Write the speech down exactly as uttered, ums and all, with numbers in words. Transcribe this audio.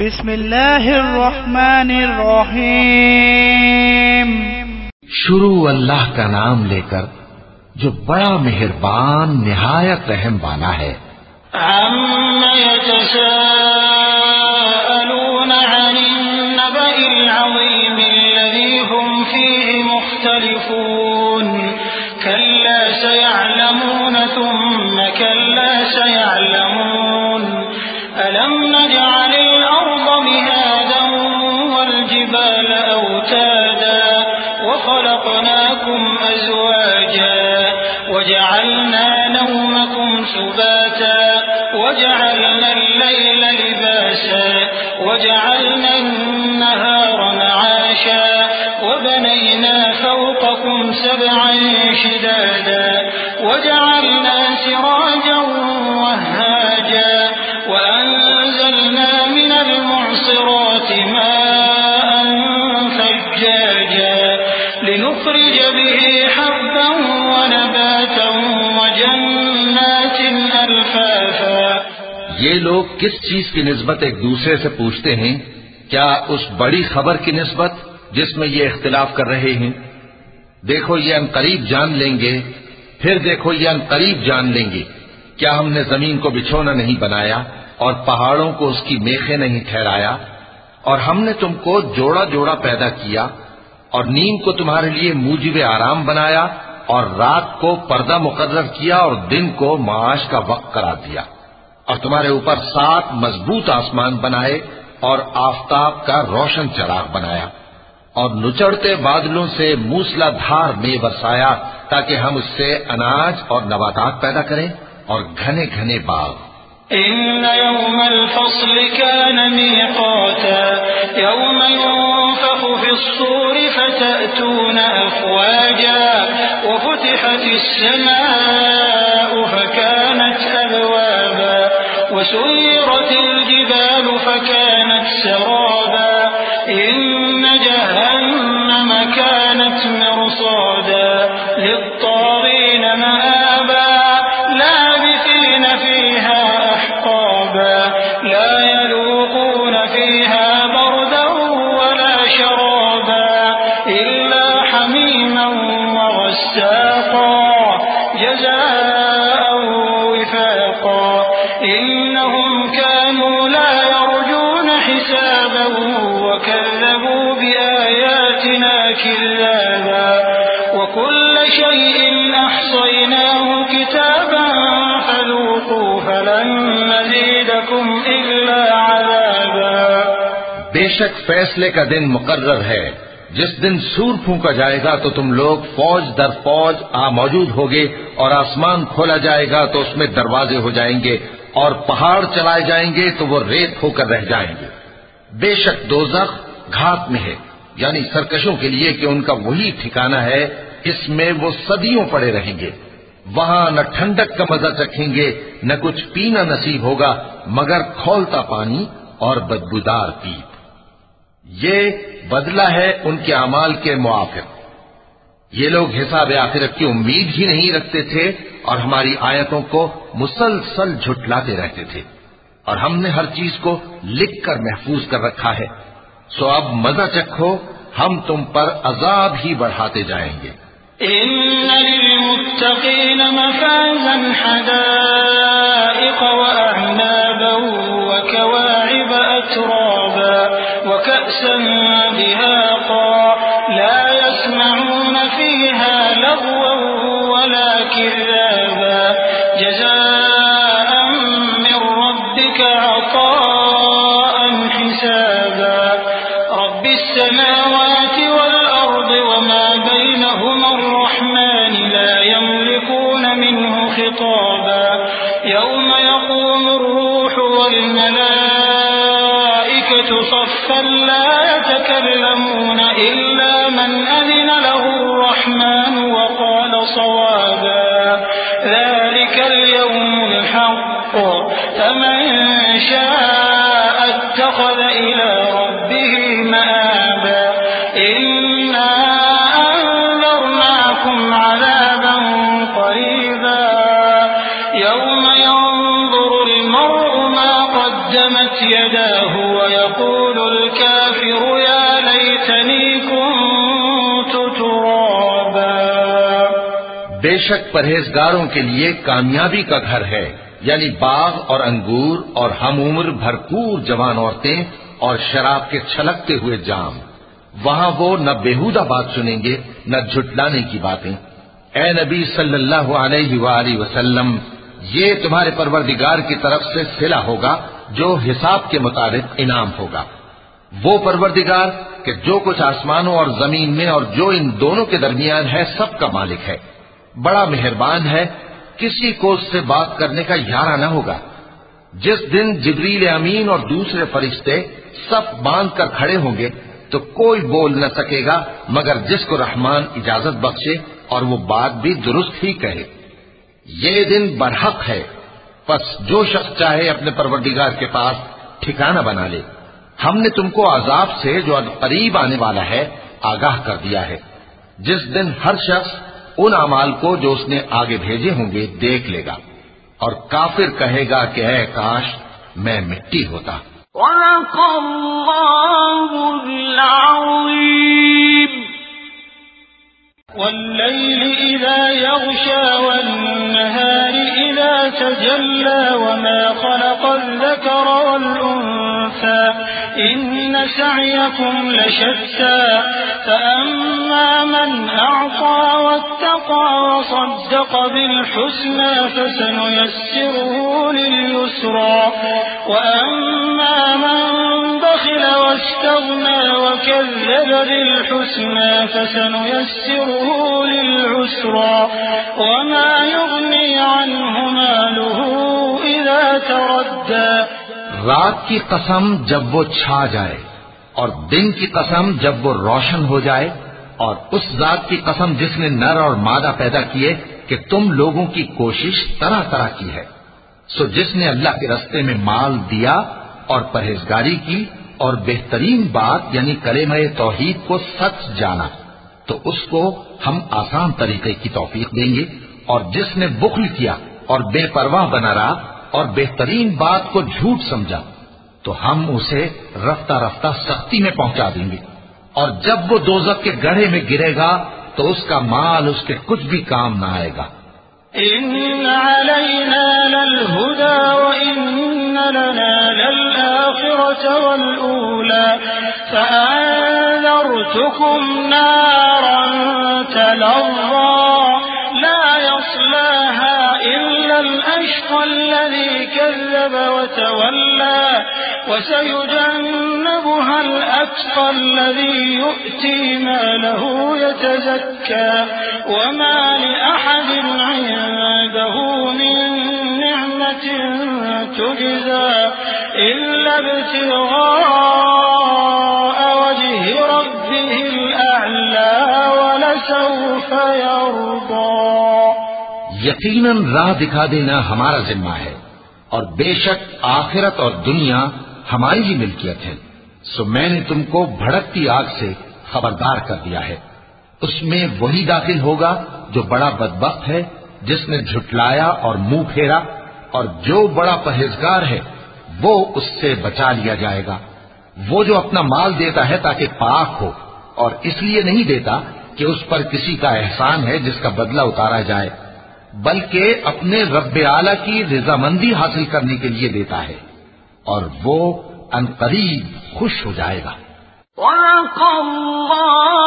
بسم اللہ الرحمن الرحیم۔ شروع اللہ کا نام لے کر جو بڑا مہربان نہایت رحم والا ہے۔ عَمَّ يَتَسَاءَلُونَ عَنِ النَّبَإِ الْعَظِيمِ الَّذِي هُمْ فِيهِ مُخْتَلِفُونَ كَلَّا سَيَعْلَمُونَ ثُمَّ كَلَّا سَيَعْلَمُونَ أَلَمْ نَجْعَلِ الْأَرْضَ مِهَادًا وَالْجِبَالَ أَوْتَادًا وَخَلَقْنَاكُمْ أَزْوَاجًا وَجَعَلْنَا نَوْمَكُمْ سُبَاتًا وَجَعَلْنَا اللَّيْلَ لِبَاسًا وَجَعَلْنَا النَّهَارَ مَعَاشًا وَبَنَيْنَا فَوْقَكُمْ سَبْعًا شِدَادًا وَجَعَلْنَا سِرَاجًا وَهَّاجًا وَأَنزَلْنَا مِنَ الْمُعْصِرَاتِ مَاءً ثَجَّاجًا لِنُخْرِجَ بِهِ حَبًّا وَنَبَاتًا وَجَنَّاتٍ أَلْفَافًا۔ یہ لوگ کس چیز کی نسبت ایک دوسرے سے پوچھتے ہیں؟ کیا اس بڑی خبر کی نسبت جس میں یہ اختلاف کر رہے ہیں؟ دیکھو یہ عنقریب جان لیں گے، پھر دیکھو یہ عنقریب جان لیں گے۔ کیا ہم نے زمین کو بچھونا نہیں بنایا اور پہاڑوں کو اس کی میخیں نہیں ٹھہرایا؟ اور ہم نے تم کو جوڑا جوڑا پیدا کیا اور نیم کو تمہارے لیے موجب آرام بنایا اور رات کو پردہ مقرر کیا اور دن کو معاش کا وقت قرار دیا، اور تمہارے اوپر سات مضبوط آسمان بنائے اور آفتاب کا روشن چراغ بنایا، اور نچڑتے بادلوں سے موسلا دھار میں برسایا تاکہ ہم اس سے اناج اور نباتات پیدا کریں اور گھنے گھنے باغ۔ إن يوم الفصل كان ميقاتا يوم ينفخ في الصور فتأتون أفواجا وفتحت السماء فكانت أبوابا وسيرت الجبال فكانت سرابا إن جهنم كانت مرصادا للطاغين مآبا لابثين فيها أحقابا لا يذوقون فيها بردا ولا شرابا إلا حميما وغساقا جزاء وفاقا إنهم كانوا لا يرجون حسابا وكذبوا بآياتنا كذابا وكل شيء أحصيناه كتابا فذوقوا فلن نزيدكم إلا عذابا۔ بے شک فیصلے کا دن مقرر ہے، جس دن سور پھونکا جائے گا تو تم لوگ فوج در فوج آ موجود ہوگے، اور آسمان کھولا جائے گا تو اس میں دروازے ہو جائیں گے، اور پہاڑ چلائے جائیں گے تو وہ ریت ہو کر رہ جائیں گے۔ بے شک دوزخ گھات میں ہے، یعنی سرکشوں کے لیے کہ ان کا وہی ٹھکانہ ہے، اس میں وہ صدیوں پڑے رہیں گے۔ وہاں نہ ٹھنڈک کا مزہ چکھیں گے، نہ کچھ پینا نصیب ہوگا مگر کھولتا پانی اور بدبودار پیپ۔ یہ بدلہ ہے ان کے اعمال کے موافق۔ یہ لوگ حساب آخرت کی امید ہی نہیں رکھتے تھے اور ہماری آیتوں کو مسلسل جھٹلاتے رہتے تھے، اور ہم نے ہر چیز کو لکھ کر محفوظ کر رکھا ہے۔ سو اب مزہ چکھو، ہم تم پر عذاب ہی بڑھاتے جائیں گے۔ إن للمتقين مفازا حدائق وأعنابا وكواعب أترابا وكأسا دهاقا لا يسمعون فيها لغوا ولا كذابا جزاء من ربك عطاء حسابا رب السماوات والأرض وما بينهما الرحمن لا يملكون منه خطابا يوم يقوم الروح والملائكة صفا لا يتكلمون إلا من أذن له الرحمن وقال صوابا ذلك اليوم الحق فمن شاء اتخذ إلى ربه مآبا إنا أنذرناكم عذابا قريبا يوم ينظر المرء ما قدمت يداه ويقول ويقول الكافر يا ليتني كنت ترابا. بے شک پرہیزگاروں کے لیے کامیابی کا گھر ہے، یعنی باغ اور انگور اور ہم عمر بھرپور جوان عورتیں اور شراب کے چھلکتے ہوئے جام. وہاں وہ نہ بےہودہ بات سنیں گے نہ جھٹلانے کی باتیں. اے نبی صلی اللہ علیہ وآلہ وسلم، یہ تمہارے پروردگار کی طرف سے صلہ ہوگا جو حساب کے مطابق انعام ہوگا. وہ پروردگار کہ جو کچھ آسمانوں اور زمین میں اور جو ان دونوں کے درمیان ہے سب کا مالک ہے، بڑا مہربان ہے، کسی کو اس سے بات کرنے کا یارہ نہ ہوگا. جس دن جبریل امین اور دوسرے فرشتے صف باندھ کر کھڑے ہوں گے تو کوئی بول نہ سکے گا مگر جس کو رحمان اجازت بخشے اور وہ بات بھی درست ہی کہے. یہ دن برحق ہے، پس جو شخص چاہے اپنے پروردگار کے پاس ٹھکانہ بنا لے. ہم نے تم کو عذاب سے جو قریب آنے والا ہے آگاہ کر دیا ہے، جس دن ہر شخص ان اعمال کو جو اس نے آگے بھیجے ہوں گے دیکھ لے گا، اور کافر کہے گا کہ اے کاش میں مٹی ہوتا. صدق اللہ العظیم. والليل إذا يغشى والنهار إذا تجلى وما خلق الذكر والأنثى إن سعيكم لشتى فأما من أعطى واتقى وصدق بالحسنى فسنيسره لليسرى وأما من بخل واستغنى وكذب بالحسنى فسنيسره للعسرى وما يغني عنه ماله إذا تردى. رات کی قسم جب وہ چھا جائے اور دن کی قسم جب وہ روشن ہو جائے، اور اس ذات کی قسم جس نے نر اور مادہ پیدا کیے کہ تم لوگوں کی کوشش طرح طرح کی ہے. سو جس نے اللہ کے رستے میں مال دیا اور پرہیزگاری کی اور بہترین بات یعنی کلمہ توحید کو سچ جانا تو اس کو ہم آسان طریقے کی توفیق دیں گے، اور جس نے بخل کیا اور بے پرواہ بنا رہا اور بہترین بات کو جھوٹ سمجھا تو ہم اسے رفتہ رفتہ سختی میں پہنچا دیں گے، اور جب وہ دوزخ کے گڑھے میں گرے گا تو اس کا مال اس کے کچھ بھی کام نہ آئے گا. إن علينا للهدى وإن لنا للآخرة والأولى فأنذرتكم نارا تلظى لا يصلاها إلا الأشقى الذي كذب وتولى وسيجنبها الأتقى الذي يؤتي ماله يتزكى وما لأحد عنده من نعمة تجزى إلا ابتغاء وجه ربه الأعلى ولسوف يرضى. یقیناً راہ دکھا دینا ہمارا ذمہ ہے، اور بے شک آخرت اور دنیا ہماری ہی ملکیت ہے. سو میں نے تم کو بھڑکتی آگ سے خبردار کر دیا ہے. اس میں وہی داخل ہوگا جو بڑا بدبخت ہے، جس نے جھٹلایا اور منہ پھیرا، اور جو بڑا پرہیزگار ہے وہ اس سے بچا لیا جائے گا. وہ جو اپنا مال دیتا ہے تاکہ پاک ہو، اور اس لیے نہیں دیتا کہ اس پر کسی کا احسان ہے جس کا بدلہ اتارا جائے، بلکہ اپنے رب اعلیٰ کی رضامندی حاصل کرنے کے لیے دیتا ہے، اور وہ عنقریب خوش ہو جائے گا. صدق اللہ